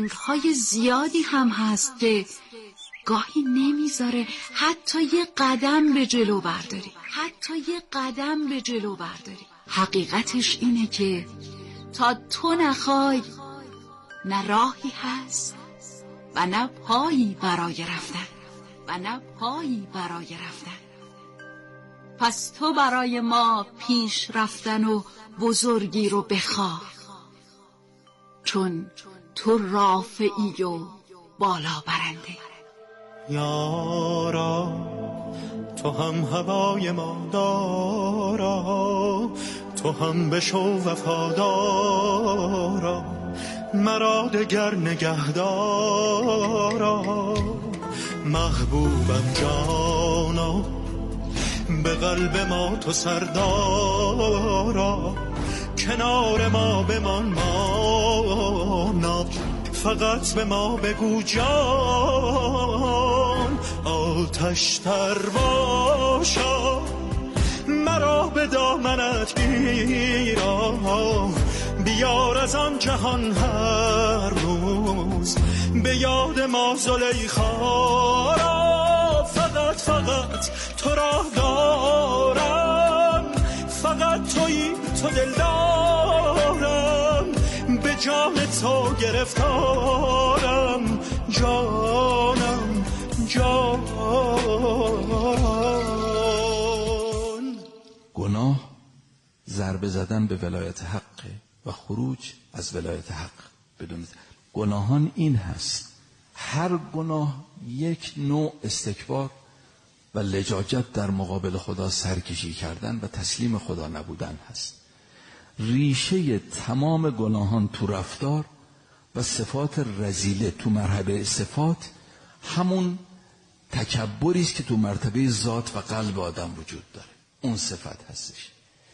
اصولهای زیادی هم هست که گاهی نمیذاره حتی یه قدم به جلو برداری. حقیقتش اینه که تا تو نخوای نه راهی هست و نه پایی برای رفتن. پس تو برای ما پیش رفتن و بزرگی رو بخواه، چون تو رافعی و بالا برنده. یارا تو هم هوای ما دارا، تو هم بشو وفادارا، مرا دگر نگهدارا. محبوبم جانا به قلب ما تو سردارا، کنار ما بمان مانا، فقط به ما بگو جان. آتش تر باشا مرا به دامنت گیرا، بیار از آن جهان هر روز به یاد ما زلیخا را. فقط تو را دارم، فقط تویی تو دل دارم، به جان تو گرفتارم جانم جان. گناه ضربه زدن به ولایت حق و خروج از ولایت حق. بدون گناهان این هست، هر گناه یک نوع استکبار و لجاجت در مقابل خدا سرکشی کردن و تسلیم خدا نبودن هست. ریشه تمام گناهان تو رفتار و صفات رذیله تو مرحله صفات همون تکبری است که تو مرتبه ذات و قلب آدم وجود داره. اون صفت هستش.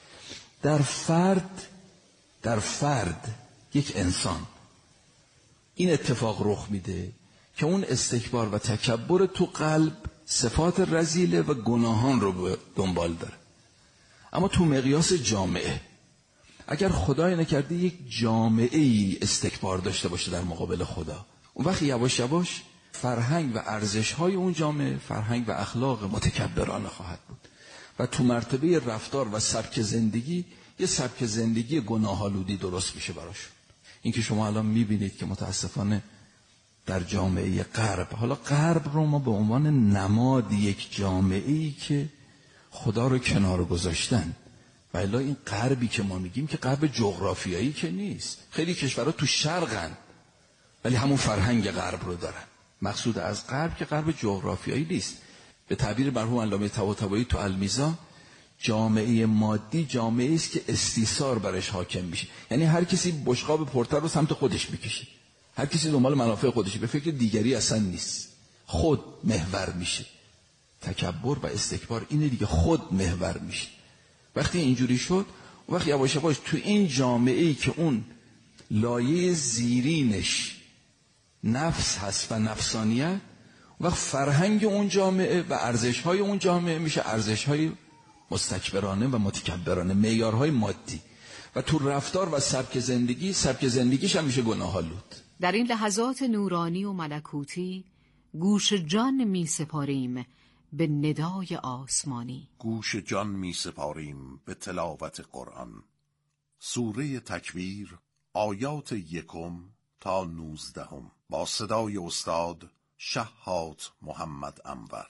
در فرد یک انسان این اتفاق رخ میده که اون استکبار و تکبر تو قلب صفات رذیله و گناهان رو به دنبال داره. اما تو مقیاس جامعه، اگر خدای نکرده یک جامعه ای استکبار داشته باشه در مقابل خدا، اون وقت یواش یواش فرهنگ و ارزش‌های اون جامعه فرهنگ و اخلاق متکبرانه خواهد بود و تو مرتبه رفتار و سبک زندگی یه سبک زندگی گناه‌آلودی درست میشه براش. این که شما الان میبینید که متاسفانه در جامعه غرب، حالا غرب رو ما به عنوان نماد یک جامعه‌ای که خدا رو کنار گذاشتن، و الا این غربی که ما میگیم که غرب جغرافیایی که نیست. خیلی کشورها تو شرقن ولی همون فرهنگ غرب رو دارن. مقصود از غرب که غرب جغرافیایی نیست. به تعبیر مرحوم علامه طباطبایی تو المیزان، جامعه مادی جامعه است که استیثار برش حاکم میشه. یعنی هر کسی بشقاب پرتر رو سمت خودش میکشه، هر کسی دنبال منافع خودشه، به فکر دیگری اصلا نیست، خود محور میشه. تکبر و استکبار اینه دیگه، خود محور میشه. وقتی اینجوری شد، وقتی یواش یواش تو این جامعه‌ای که اون لایه زیرینش نفس هست و نفسانیت، وقت فرهنگ اون جامعه و ارزش‌های اون جامعه میشه ارزش‌های مستکبرانه و متکبرانه، معیارهای مادی، و تو رفتار و سبک زندگیش هم میشه گناه‌آلود. در این لحظات نورانی و ملکوتی گوش جان می سپاریم به ندای آسمانی، گوش جان می سپاریم به تلاوت قرآن. سوره تکویر آیات 1 تا 19 با صدای استاد شهاب محمد انور.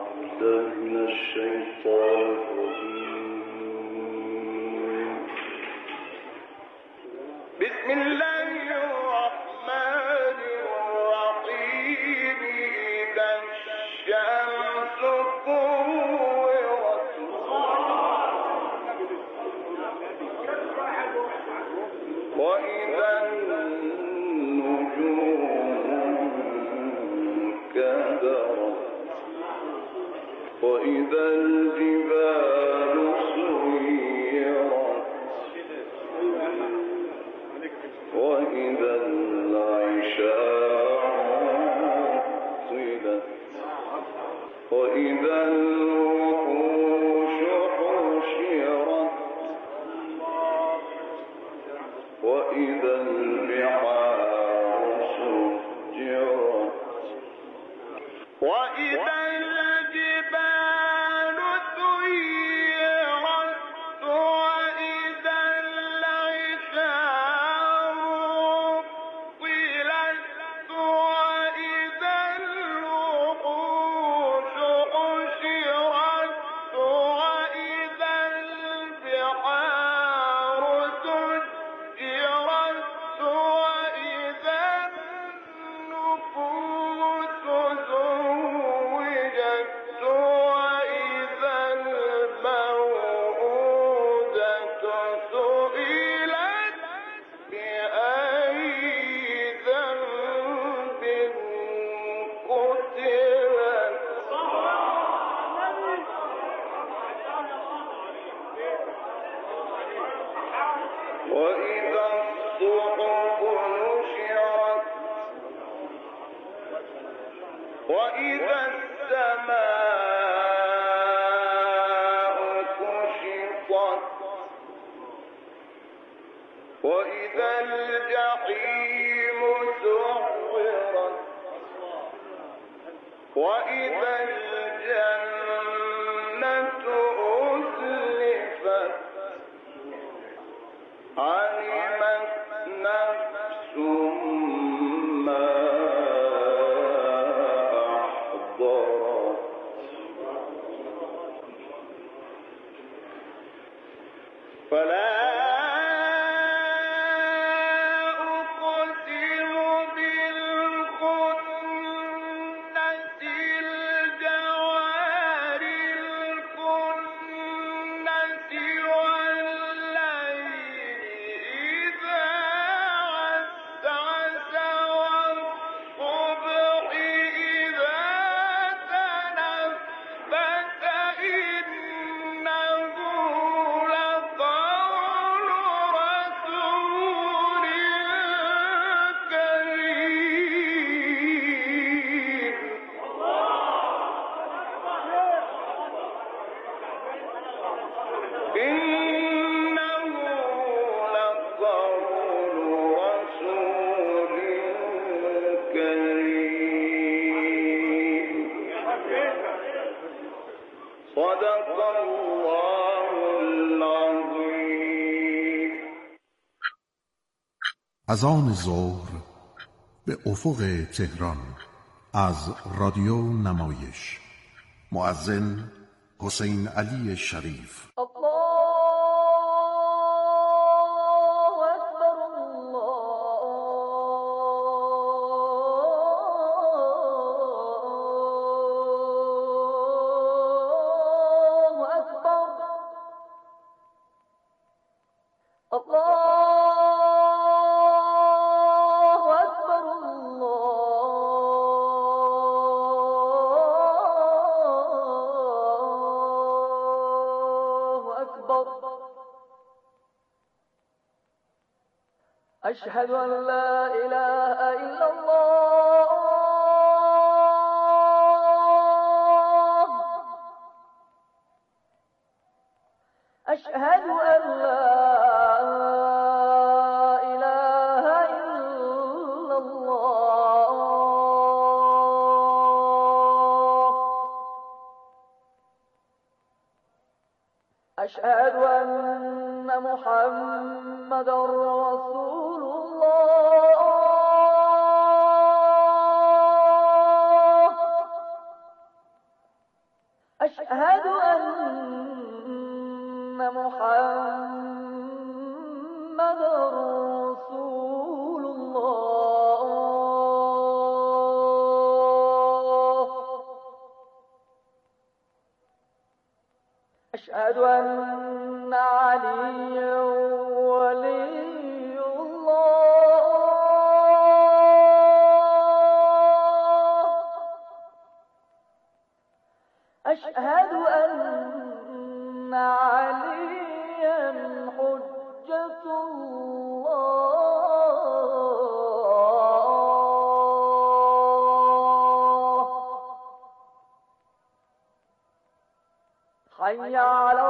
بسم الله الرحمن الرحیم. اذا الشمس كورت وإذا النجوم كدرت وإذا الجبال سيرت وإذا العشاء عطلت وإذا الوحوش حشرت وإذا البحار سجرت وإذا الجبال سيرت وإذا العشار طلت وإذا الوحوش حشرت وإذا البحار سجرت وإذا النفوس زوجت وإذا الموءودة سئلت بأي ذنب قتلت وإذا الصحف نشرت وإذا السماء كشطت وإذا الجحيم سعرت وإذا الجنة أزلفت علمت نفس ما أحضرت فلا أقسم بالخنس الجوار الكنس والليل إذا عسعس والصبح إذا تنفس إنه لقول رسول كريم إنه لقول رسول كريم صدق الله العظيم. اذان ظهر به افق تهران از رادیو نمایش. مؤذن حسین علی شریف. الله أكبر الله أكبر الله أكبر الله أكبر. أشهد أن لا إله إلا الله. أشهد أن لا إله إلا الله. أشهد أن محمدا رسول الله. أشهد أن محمدا رسول الله. أشهد أن عليا ولي الله. أشهد أن عليا حجة الله. حي على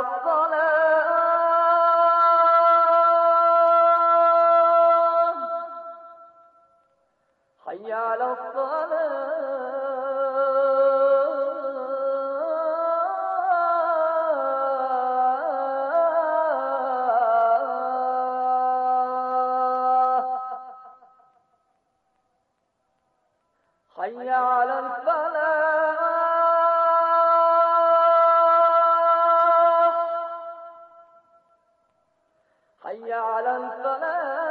الصلاة. حي على الصلاة. حي على الفلاح حي على الفلاح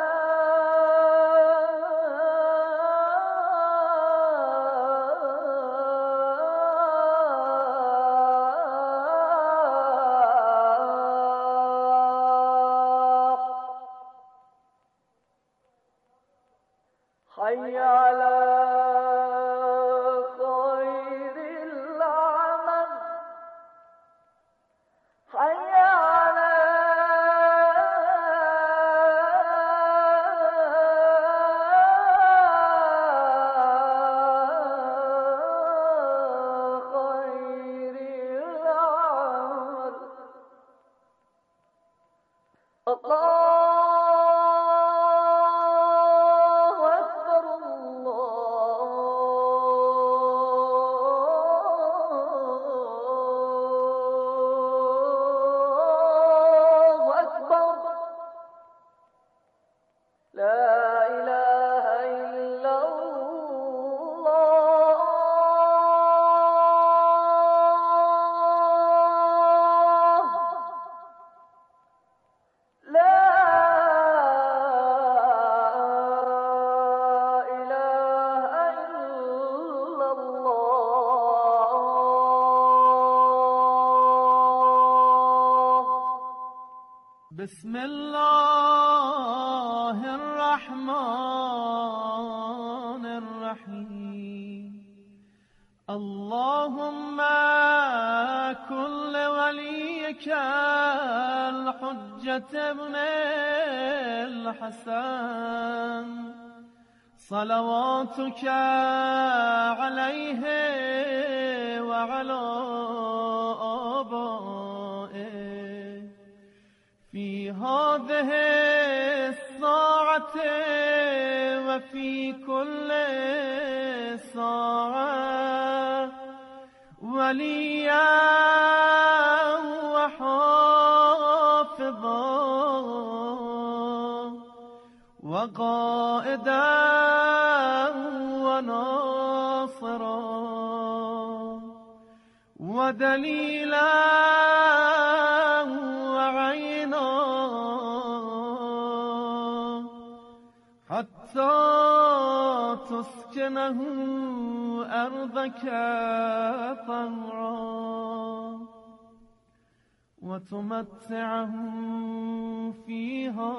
حي على خير العمل حي على خير العمل الله بسم الله الرحمن الرحيم اللهم كن لوليك الحجة ابن الحسن صلواتك عليه وعلى آبائه في هذه الساعة وفي كل ساعة وليا وحافظا وقائدا وناصرا ودليلا وعينا حتى تسكنه أرضك طوعا وتمتعه فيها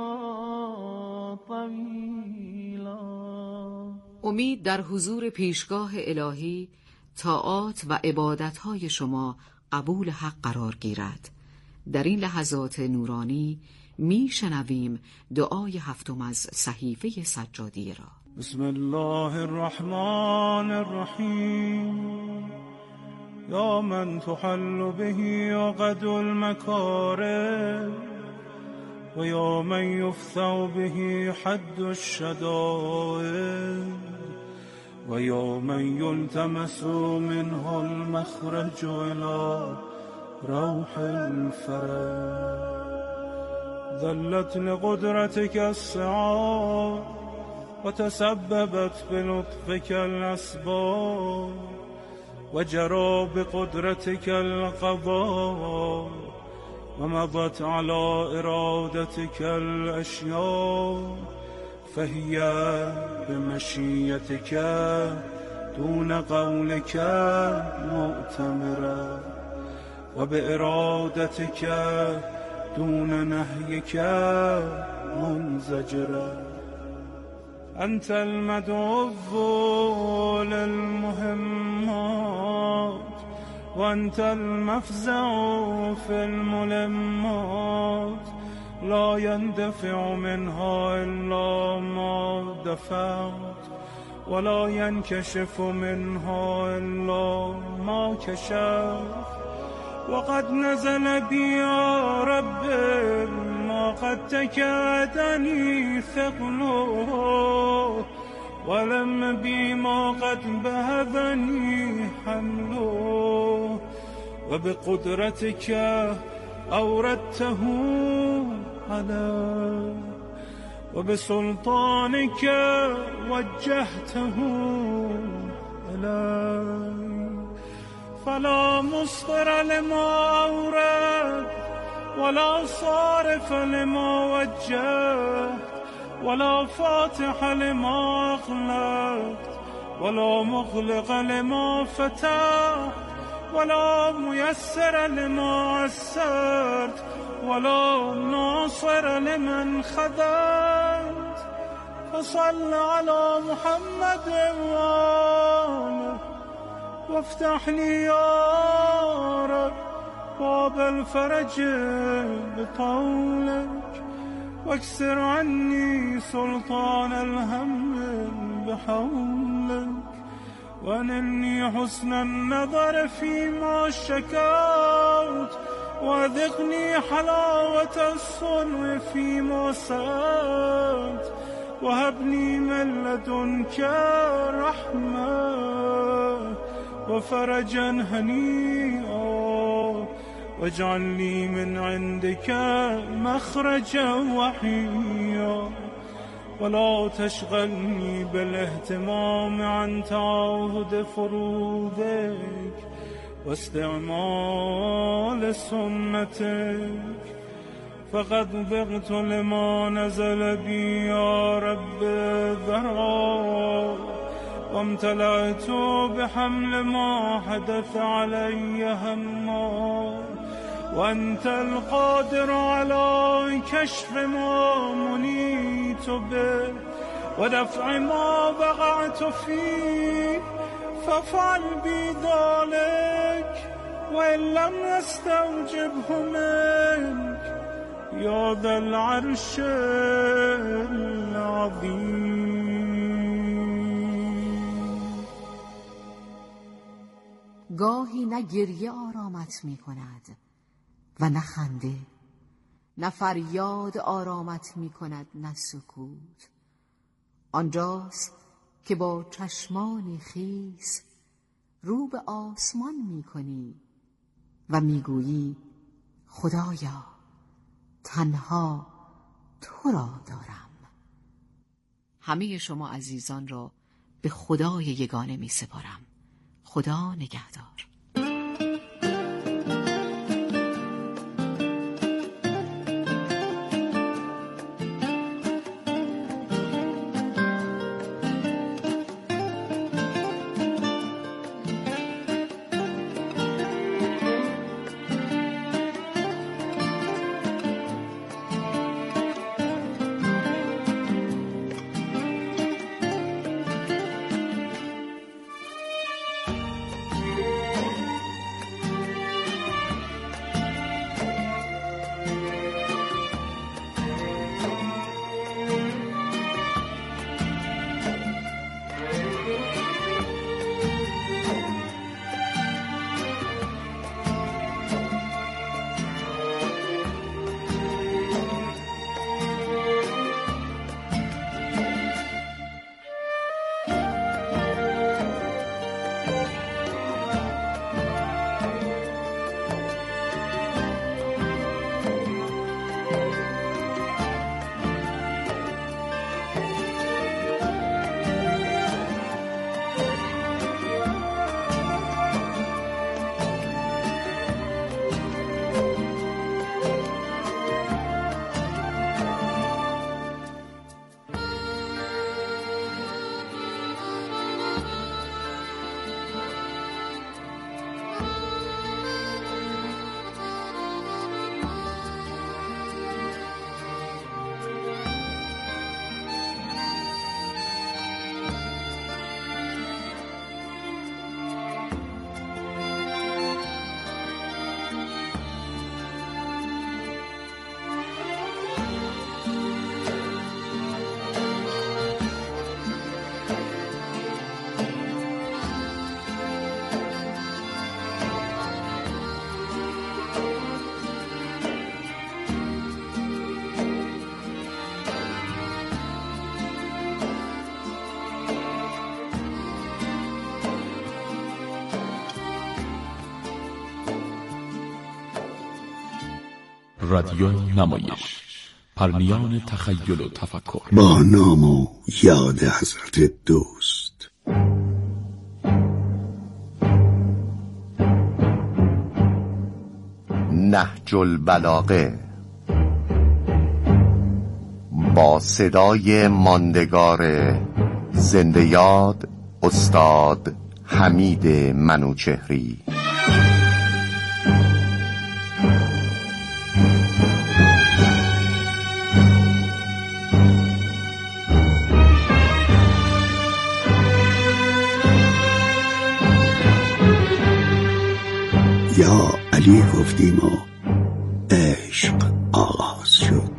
طويلا. امید در حضور پیشگاه الهی طاعات و عبادتهای شما قبول حق قرار گیرد. در این لحظات نورانی می شنویم دعای هفتم از صحیفه سجادی را. بسم الله الرحمن الرحیم یا من تحل به عقد المکارم و یا من یفتح به حد الشدائد و یا من یلتمس منه المخرج الى روح الفرج ذلت لقدرتك السعاد وتسببت بلطفك الأسباب وجرى بقدرتك القضاء ومضت على إرادتك الأشياء فهي بمشيتك دون قولك مؤتمرة وبإرادتك دون نهيك منزجرة أنت المدعو للمهمات وأنت المفزع في الملمات لا يندفع منها إلا ما دفعت ولا ينكشف منها إلا ما كشفت وقد نزل بي يا رب ما قد تكادني ثقله ولم بي ما قد بهذني حمله وبقدرتك أوردته علي وبسلطانك وجهته إلي فلا مصدر لما أورد ولا صارف لما وجهت ولا فاتح لما أغلقت ولا مغلق لما فتحت ولا ميسر لما عسرت ولا ناصر لمن خذلت فصل على محمد وآله وافتح لي يا رب باب الفرج بطولك واكسر عني سلطان الهم بحولك وانني حسن النظر فيما شكوت وذقني حلاوة الصنع فيما سألت وهبني من لدنك رحمة وفرجا هنيئا واجعل لي من عندك مخرجا وحيا ولا تشغلني بالاهتمام عن تعاهد فروضك واستعمال سنتك فقد بغت لما نزل بي يا رب ذرا وامتلأت بحمل ما حدث علي هما وأنت القادر على كشف ما منيت به ودفع ما وقعت فيه فافعل بي ذلك وإن لم نستوجبه منك يا ذا العرش العظیم. گاهی نه گریه آرامت می کند و نه خنده، نه فریاد آرامت می کند نه سکوت. آنجاست که با چشمانی خیس رو به آسمان می کنی و می گویی خدایا تنها تو را دارم. همه شما عزیزان را به خدای یگانه می سپارم. خدا نگهدار. رادیو نمایش، پرنیان تخیل و تفکر، با نام و یاد حضرت دوست. نهج البلاغه با صدای ماندگار زنده یاد استاد حمید منوچهری. یا علی گفتیم و عشق آغاز شد.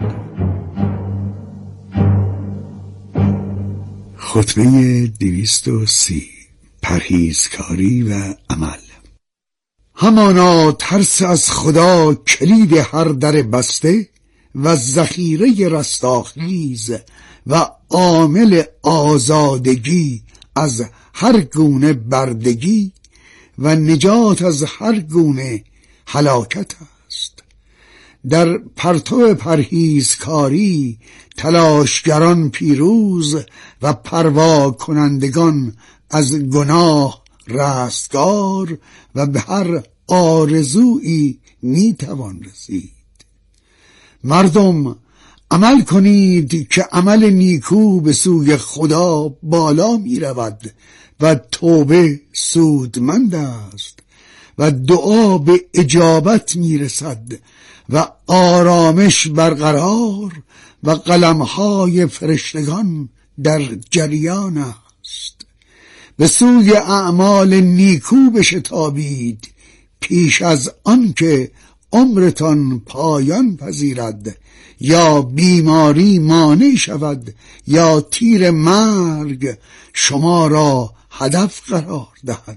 خطبه 230 پرهیزکاری و عمل. همانا ترس از خدا کلید هر در بسته و ذخیره رستاخیز و عامل آزادگی از هر گونه بردگی و نجات از هر گونه هلاکت است. در پرتو پرهیزکاری تلاشگران پیروز و پروا کنندگان از گناه رستگار و به هر آرزویی میتوان رسید. مردم عمل کنید که عمل نیکو به سوی خدا بالا می رود و توبه سودمند است و دعا به اجابت می رسد و آرامش برقرار و قلمهای فرشتگان در جریان است. به سوی اعمال نیکو بشتابید پیش از آن که عمرتان پایان پذیرد یا بیماری مانع شود یا تیر مرگ شما را هدف قرار دهد.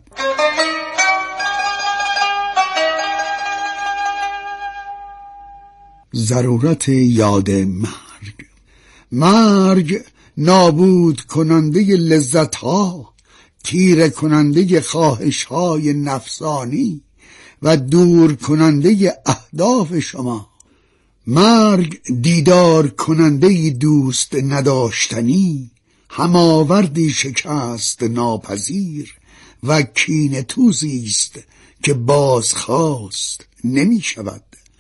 ضرورت یاد مرگ نابود کننده لذت‌ها، تیره کننده خواهش‌های نفسانی و دور کننده اهداف شما. مرگ دیدار کننده دوست نداشتنی، هماوردی شکست ناپذیر و کینه توزی است که بازخواست نمی شود.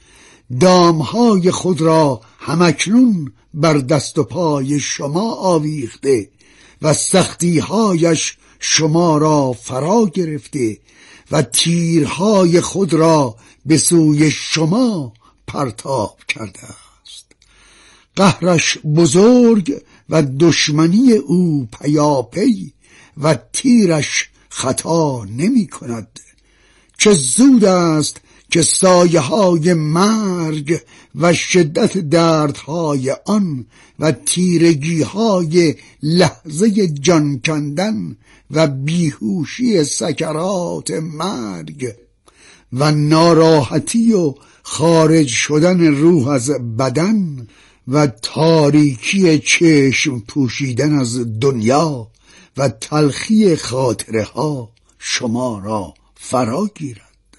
دامهای خود را همکنون بر دست و پای شما آویخته و سختیهایش شما را فرا گرفته و تیرهای خود را به سوی شما پرتاب کرده است. قهرش بزرگ و دشمنی او پیاپی و تیرش خطا نمی کند. چه زود است که سایه های مرگ و شدت دردهای آن و تیرگی های لحظه جان کندن و بیهوشی سکرات مرگ و ناراحتی و خارج شدن روح از بدن و تاریکی چشم پوشیدن از دنیا و تلخی خاطره ها شما را فرا گیرد.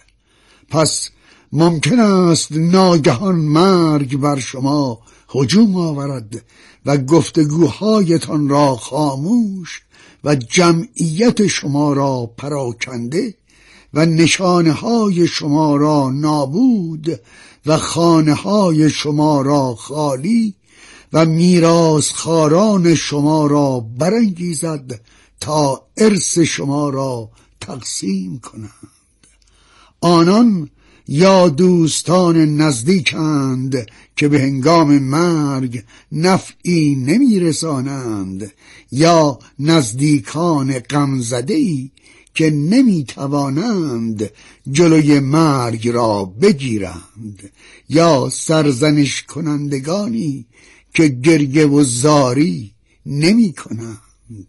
پس ممکن است ناگهان مرگ بر شما هجوم آورد و گفتگوهایتان را خاموش و جمعیت شما را پراکنده و نشانه های شما را نابود و خانه های شما را خالی و میراثخواران شما را برانگیزد تا ارث شما را تقسیم کنند. آنان یا دوستان نزدیکند که به هنگام مرگ نفعی نمیرسانند یا نزدیکان غمزده‌ای که نمیتوانند جلوی مرگ را بگیرند یا سرزنش کنندگانی که گریه و زاری نمی کنند.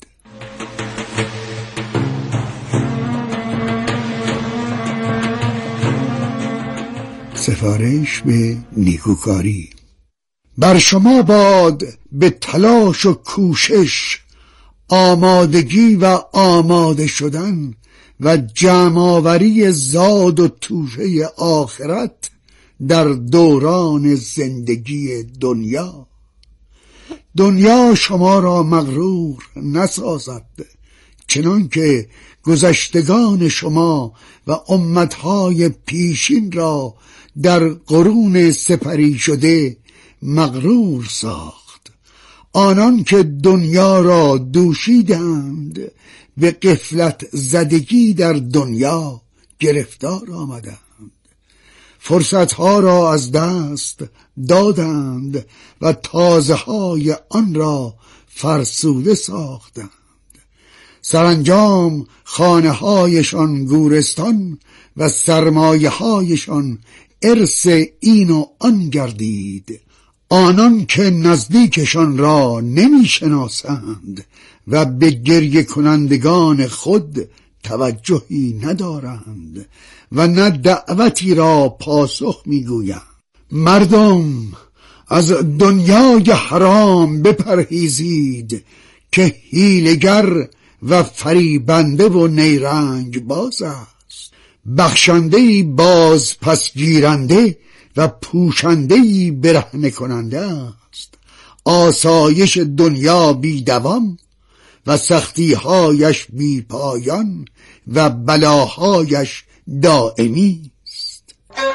سفارش به نیکوکاری. بر شما باد به تلاش و کوشش، آمادگی و آماده شدن و جمع‌آوری زاد و توشه آخرت در دوران زندگی دنیا. دنیا شما را مغرور نسازد، چنان که گذشتگان شما و امتهای پیشین را در قرون سپری شده مغرور ساخت. آنان که دنیا را دوشیدند به غفلت زدگی در دنیا گرفتار آمدند، فرصتها را از دست دادند و تازه‌های آن را فرسوده ساختند. سرانجام خانه‌هایشان گورستان و سرمایه‌هایشان ارث این و آن گردید. آنان که نزدیکشان را نمی‌شناسند و به گریه کنندگان خود توجهی ندارند و نه دعوتی را پاسخ میگویند. مردم از دنیای حرام بپرهیزید که حیله‌گر و فریبنده و نیرنگ باز است، بخشنده‌ای باز پس گیرنده و پوشنده‌ای برهنه کننده است. آسایش دنیا بی دوام و سختی‌هایش بی پایان و بلاهایش دائمی است.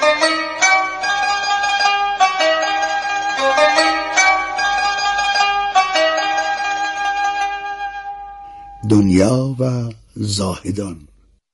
دنیا و زاهدان.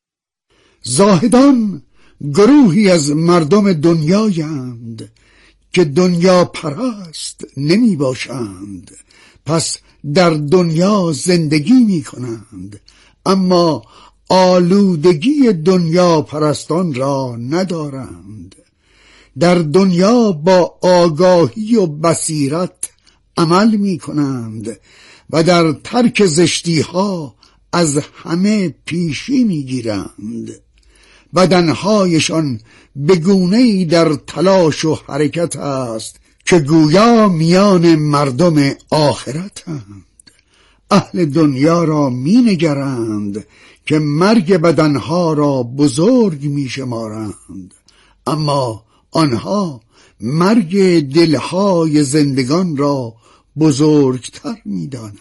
زاهدان گروهی از مردم دنیایند که دنیا پرست نمی باشند، پس در دنیا زندگی می کنند، اما آلودگی دنیا پرستان را ندارند. در دنیا با آگاهی و بصیرت عمل می کنند و در ترک زشتی ها از همه پیشی می گیرند. بدنهایشان به گونه‌ای در تلاش و حرکت است که گویا میان مردم آخرتند. اهل دنیا را می نگرند که مرگ بدنها را بزرگ می شمارند، اما آنها مرگ دلهای زندگان را بزرگتر می دانند.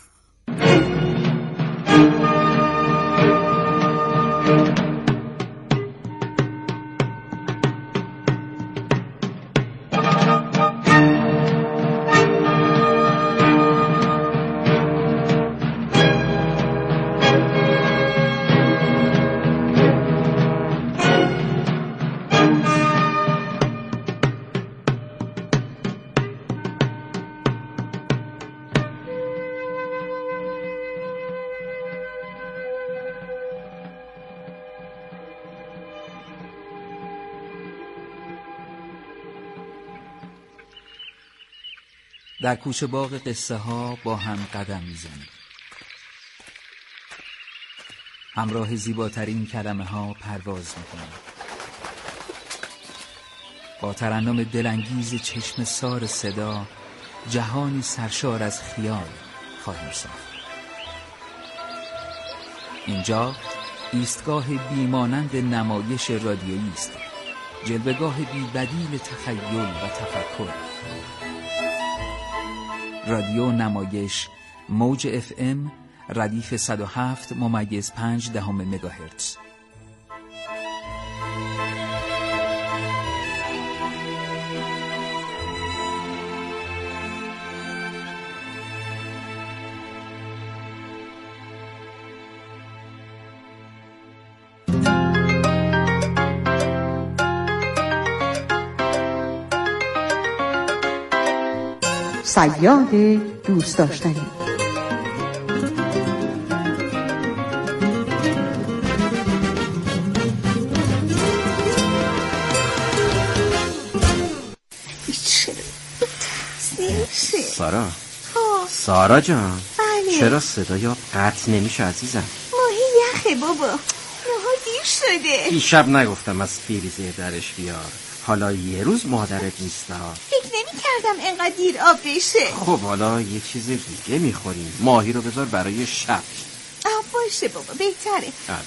در کوچه باغ قصه ها با هم قدم میزنیم. همراه زیباترین کلمه ها پرواز میکنیم. با ترنم دلانگیز چشم سار صدا جهانی سرشار از خیال خواهیم ساخت. اینجا ایستگاه بیمانند نمایش رادیویی است، جلوه‌گاه بی‌بدیل تخیل و تفکر. رادیو نمایش موج FM ردیف 107.5 مگاهرتز. صیاد دوست داشتنی. سارا جان، بله. چرا صدای قطع نمیشه عزیزم؟ ماهی یخه بابا، نهار دیر شده. دیشب نگفتم از فریزر درش بیار، حالا یه روز مادرت نیست ها. فکر نمی کردم انقدر دیر آب بشه. خب حالا یه چیز دیگه میخوریم، ماهی رو بذار برای شب. باشه بابا، بهتره.